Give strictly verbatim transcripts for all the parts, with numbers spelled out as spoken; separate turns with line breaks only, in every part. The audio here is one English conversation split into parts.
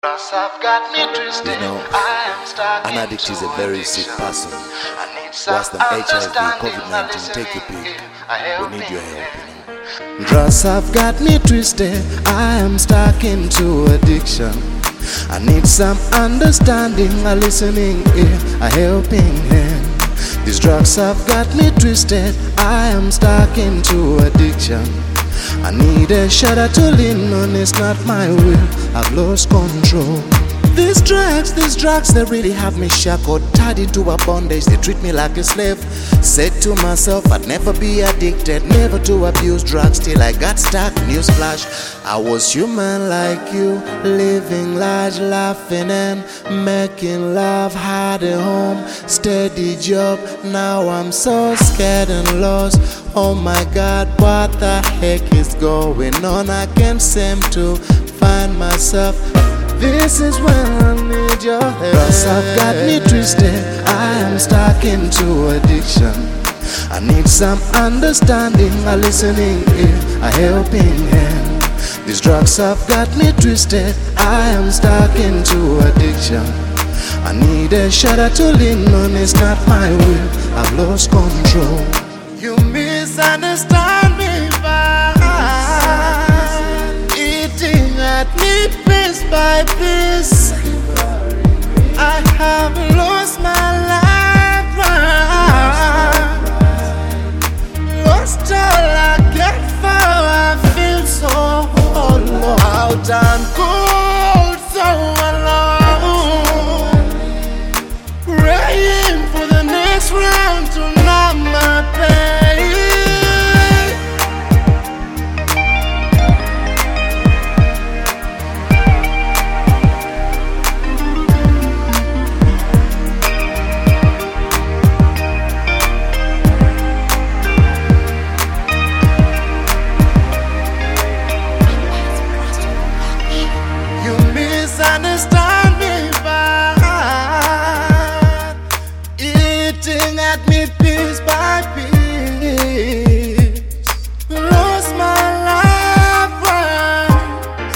I've got me twisted.
You know,
I am stuck
an addict is a very sick person.
I need some
Worse than H I V,
understanding,
COVID nineteen, take your
listening.
pick.
I help
We need
me.
your help, you know.
Drugs have got me twisted. I am stuck into addiction. I need some understanding, a listening ear, a helping hand. These drugs have got me twisted. I am stuck into addiction. I need a shoulder to lean on. It's not my will. I've lost control. These drugs, these drugs, they really have me shackled, tied into a bondage. They treat me like a slave. Said to myself I'd never be addicted, never to abuse drugs, till I got stuck. Newsflash, I was human like you, living large, laughing and making love. Had a home, steady job. Now I'm so scared and lost. Oh my God, what the heck is going on? I can't seem to find myself. This is when I need your help. Cause I've got me twisted. I am stuck into addiction. I need some understanding, a listening ear, a helping hand. These drugs have got me twisted. I am stuck into addiction. I need a shoulder to lean on. It's not my will. I've lost control. You misunderstand me by eating at me piece by piece. I have lost my life, lost all I get for. I feel so alone, out and cold, so alone, praying for the next round to numb my pain. Understand me by eating at me piece by piece. Lost my loved ones,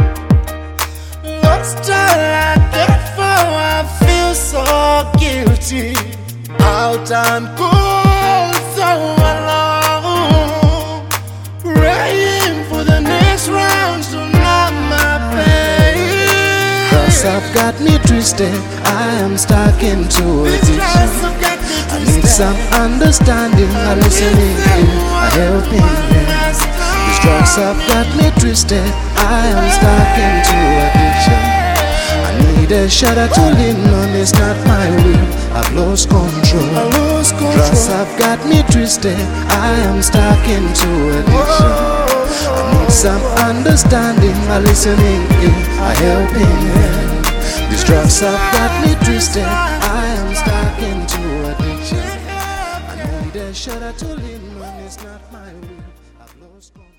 lost all I get for. I feel so guilty, out and cold, so alone, praying for the next round to numb my pain. I've got me twisted. I am stuck into addiction. I need some understanding, a listening ear, a helping hand. These drugs have got me twisted. I am stuck into addiction. I need a shoulder to lean on. It's not my will. I've lost control. Drugs have got me twisted. I am stuck into addiction. I need some understanding, a listening ear, a helping hand. These drugs have got me twisted. I am stuck into addiction. I need a shoulder to lean on. It's not my will. I've lost control.